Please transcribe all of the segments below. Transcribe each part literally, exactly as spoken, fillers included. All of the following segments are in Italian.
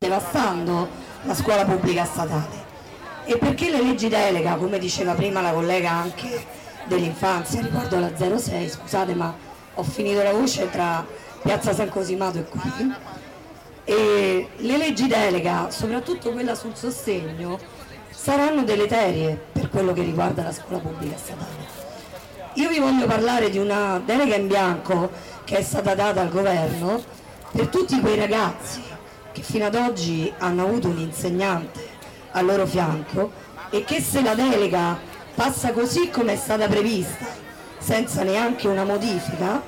devastando la scuola pubblica statale. E perché le leggi delega, come diceva prima la collega anche dell'infanzia, riguardo la zero sei, scusate ma ho finito la voce tra Piazza San Cosimato e qui, e le leggi delega, soprattutto quella sul sostegno, saranno deleterie per quello che riguarda la scuola pubblica statale. Io vi voglio parlare di una delega in bianco che è stata data al governo per tutti quei ragazzi che fino ad oggi hanno avuto un insegnante al loro fianco e che, se la delega passa così come è stata prevista, senza neanche una modifica,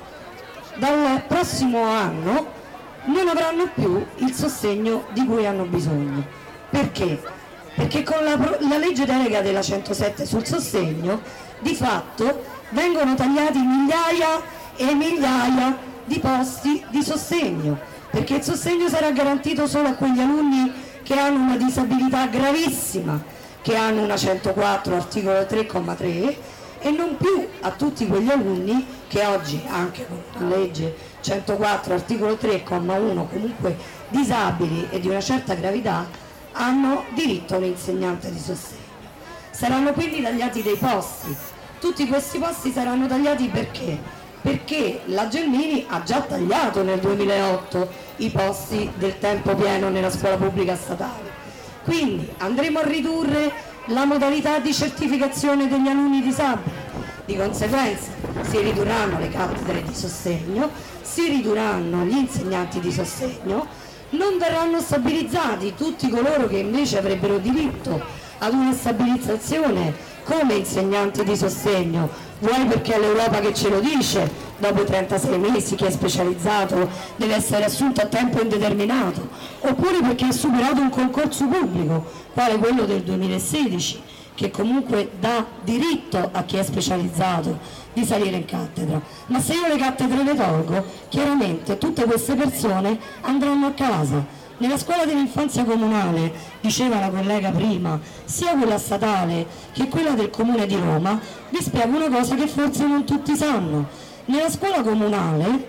dal prossimo anno non avranno più il sostegno di cui hanno bisogno. Perché? Perché con la, la legge delega della centosette sul sostegno di fatto vengono tagliati migliaia e migliaia di posti di sostegno, perché il sostegno sarà garantito solo a quegli alunni che hanno una disabilità gravissima, che hanno una centoquattro articolo tre comma tre, e non più a tutti quegli alunni che oggi, anche con la legge centoquattro articolo tre comma uno, comunque disabili e di una certa gravità, hanno diritto a un insegnante di sostegno. Saranno quindi tagliati dei posti. Tutti questi posti saranno tagliati perché? Perché la Gelmini ha già tagliato nel duemilaotto i posti del tempo pieno nella scuola pubblica statale. Quindi andremo a ridurre la modalità di certificazione degli alunni disabili. Di conseguenza si ridurranno le cattedre di sostegno, si ridurranno gli insegnanti di sostegno, non verranno stabilizzati tutti coloro che invece avrebbero diritto ad una stabilizzazione come insegnanti di sostegno, vuoi perché è l'Europa che ce lo dice, dopo trentasei mesi chi è specializzato deve essere assunto a tempo indeterminato, oppure perché ha superato un concorso pubblico, quale quello del duemilasedici, che comunque dà diritto a chi è specializzato di salire in cattedra. Ma se io le cattedre le tolgo, chiaramente tutte queste persone andranno a casa. Nella scuola dell'infanzia comunale, diceva la collega prima, sia quella statale che quella del Comune di Roma, vi spiego una cosa che forse non tutti sanno. Nella scuola comunale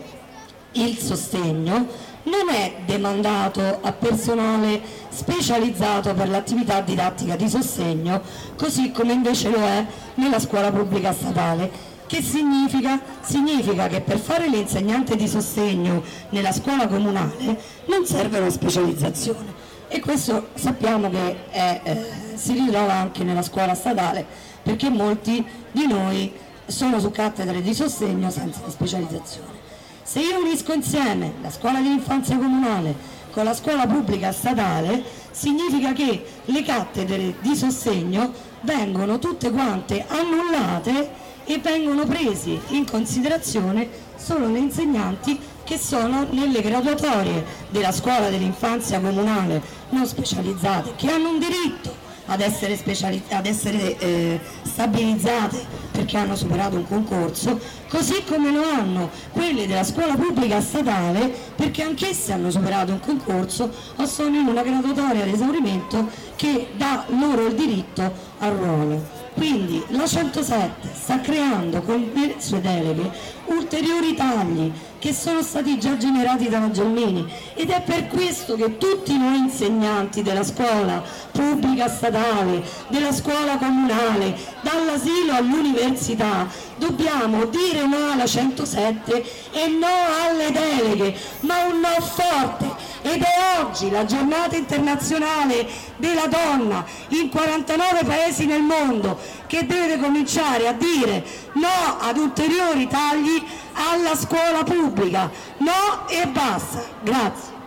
il sostegno non è demandato a personale specializzato per l'attività didattica di sostegno, così come invece lo è nella scuola pubblica statale. Che significa? Significa che per fare l'insegnante di sostegno nella scuola comunale non serve una specializzazione, e questo sappiamo che è, eh, si ritrova anche nella scuola statale, perché molti di noi sono su cattedre di sostegno senza la specializzazione. Se io unisco insieme la scuola dell'infanzia comunale con la scuola pubblica statale, significa che le cattedre di sostegno vengono tutte quante annullate e vengono presi in considerazione solo le insegnanti che sono nelle graduatorie della scuola dell'infanzia comunale non specializzate, che hanno un diritto ad essere, ad essere eh, stabilizzate perché hanno superato un concorso, così come lo hanno quelle della scuola pubblica statale perché anch'esse hanno superato un concorso o sono in una graduatoria ad esaurimento che dà loro il diritto al ruolo. Quindi la centosette sta creando con le sue deleghe ulteriori tagli che sono stati già generati dalla Gelmini, ed è per questo che tutti noi insegnanti della scuola pubblica statale, della scuola comunale, dall'asilo all'università, dobbiamo dire no alla centosette e no alle deleghe, ma un no forte. Ed è oggi la giornata internazionale della donna in quarantanove paesi nel mondo che deve cominciare a dire no ad ulteriori tagli alla scuola pubblica, no e basta. Grazie.